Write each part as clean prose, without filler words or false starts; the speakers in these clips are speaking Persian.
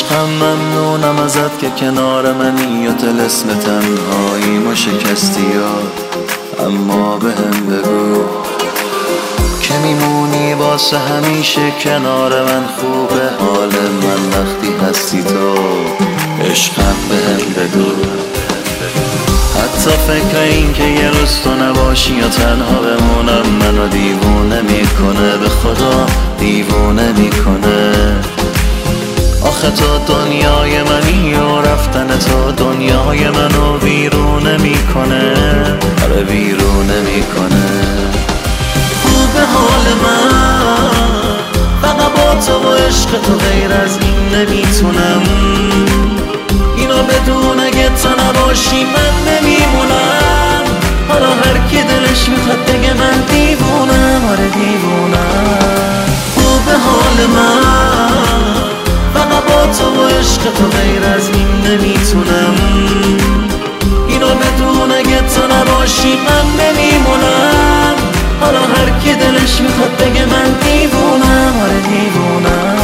عشقم ممنونم ازت که کنار منی و طلسم تنهایی ما شکستی اما بهم بگو که میمونی واسه همیشه کنار من. خوبه حال من وقتی هستی تو، عشقم بهم بگو. حتی فکر این که یه روز تو نباشی یا تنها بمونم منو دیوونه میکنه، به خدا دیوونه میکنه. آخه تو دنیای منی و رفتن تو دنیای منو ویرونه میکنه، آره ویرونه میکنه. خوبه حال من فقط با تو و عشق تو، غیر از این نمیتونم. اینو بدون اگه تو نباشی من نمیمونم. حالا هر کی دلش میخواد بگه من دیوونم، آره دیوونم. خوبه حال من فقط با تو و عشق تو، غیر از این نمیتونم. اینو بدون اگه تو نباشی من نمیمونم. حالا هر کی دلش میخواد بگه من دیوونم، آره دیوونم.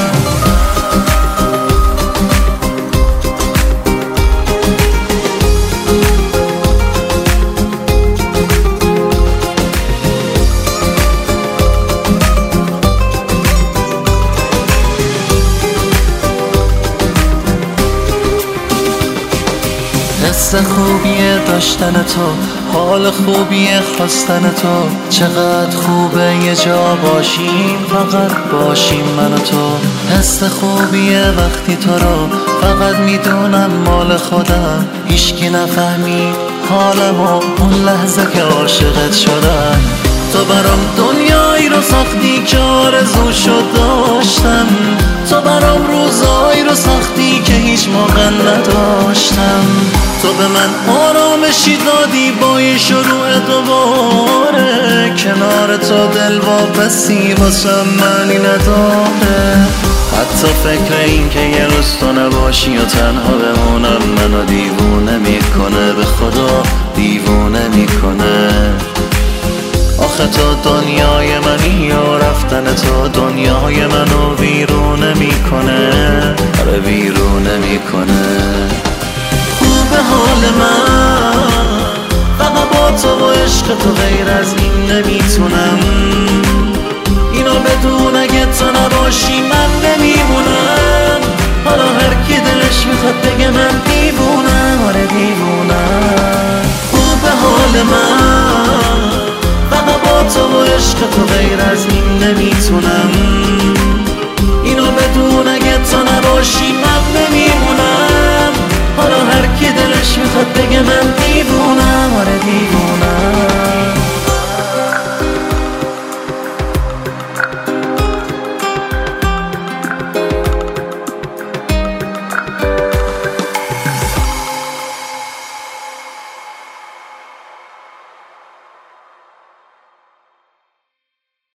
حس خوبیه داشتن تو، حال خوبیه خواستن تو. چقدر خوبه یه جا باشیم، فقط باشیم من و تو. حس خوبیه وقتی تو رو فقط میدونم مال خودم. هیچکی نفهمی حالمو اون لحظه که عاشقت شدم. تو برام دنیایی رو ساختی که آرزوشو داشتم. تو برام روزایی رو ساختی که هیچ موقع نداشتم. تو به من آرامشی دادی با یه شروع دوباره. کنار تو دل واپسی واسم معنی نداره. حتی فکر این که یه روز تو نباشی و تنها بمونم منو دیوونه میکنه، به خدا دیوونه میکنه. آخه تو دنیای منی و رفتن تو دنیای منو ویرونه میکنه، آره ویرونه میکنه. خوبه حال من فقط با تو و عشق تو، غیر از این نمیتونم. اینو بدون اگه تو نباشی من نمیمونم. حالا هر کی دلش میخواد بگه من دیوونم، آره دیوونم. خوبه حال من فقط با تو و عشق تو، غیر از این نمیتونم. اینو بدون اگه تو نباشی من نمیمونم. حالا هر کی دلش میخواد بگه من دیوونم.